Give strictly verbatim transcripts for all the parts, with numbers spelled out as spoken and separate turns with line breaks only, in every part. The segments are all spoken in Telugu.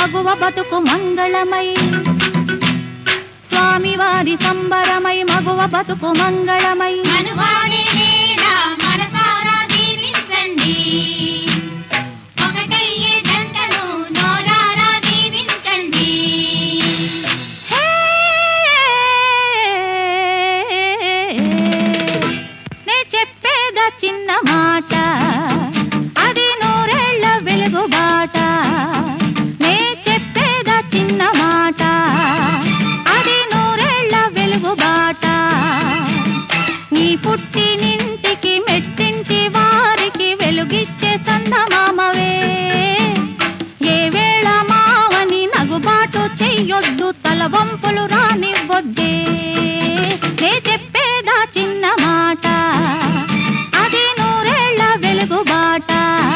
మగువ బతుకు మంగళమై స్వామి వారి సంబరమై మగువ బతుకు మంగళమై
మనువాడే వేళ మనసారా దీవించండి ఒకటయ్యే జంటను నోరారా దీవించండి
నే చెప్పేద చిన్న మాట అది నూరేళ్ల వెలుగు బాట నే చెప్పేద చిన్న మాట అది నూరేళ్ల వెలుగు బాట నీ పుట్టినింటికి మెట్టింటి వారికి వెలుగిచ్చే చందమామవే ఏ వేళ మావని నగుబాటు చెయ్యొద్దు తలవంపులు రానివ్వొద్దే నే చెప్పేదా చిన్న మాట అది నూరేళ్ల వెలుగు బాట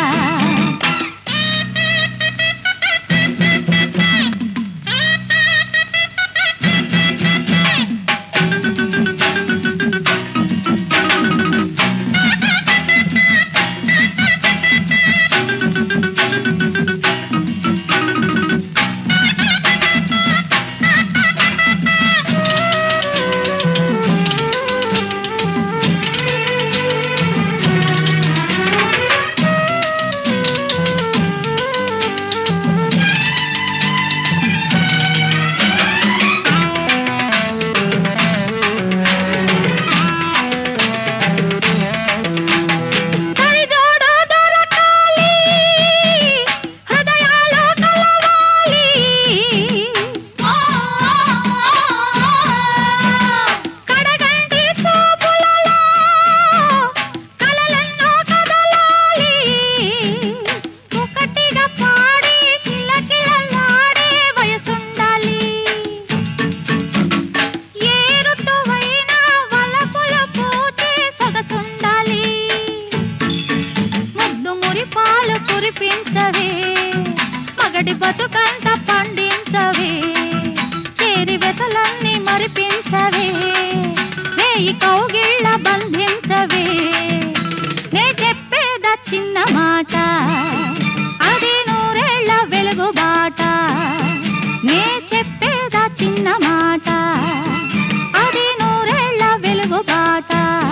మగడి బతుకంత పండించవే చేరి వెతలన్నీ మరిపించవే వేయి కౌగిళ్ళ బంధించవే నే చెప్పేద చిన్న మాట అది నూరేళ్ల వెలుగు బాట నే చెప్పేద చిన్న మాట అది నూరేళ్ల వెలుగు బాట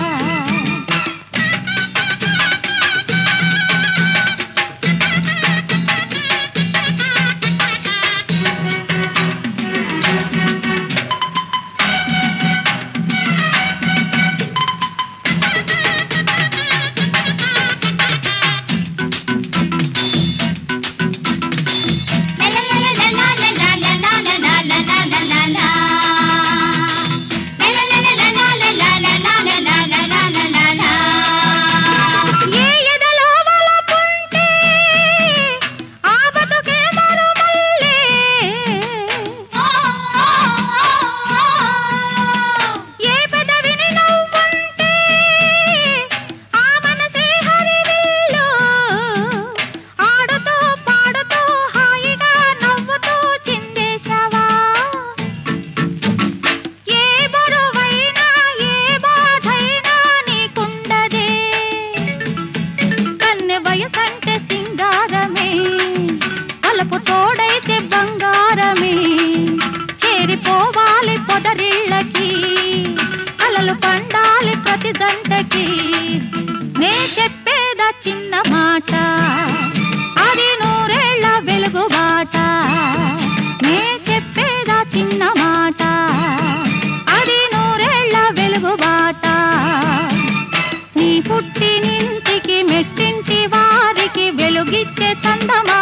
వయసంటే సింగారమే అలపు తోడైతే బంగారమే చేరిపోవాలి పొదరిళ్ళకి అలలు పండాలి ప్రతి జంటకి నే చెప్పేద చిన్న మాట అది నూరేళ్ల వెలుగు బాట నే చెప్పేద చిన్న మాట అది నూరేళ్ల వెలుగు బాట నీ పుట్టినింటికి మెట్టింటి వారికి వెలుగిచ్చే చందమా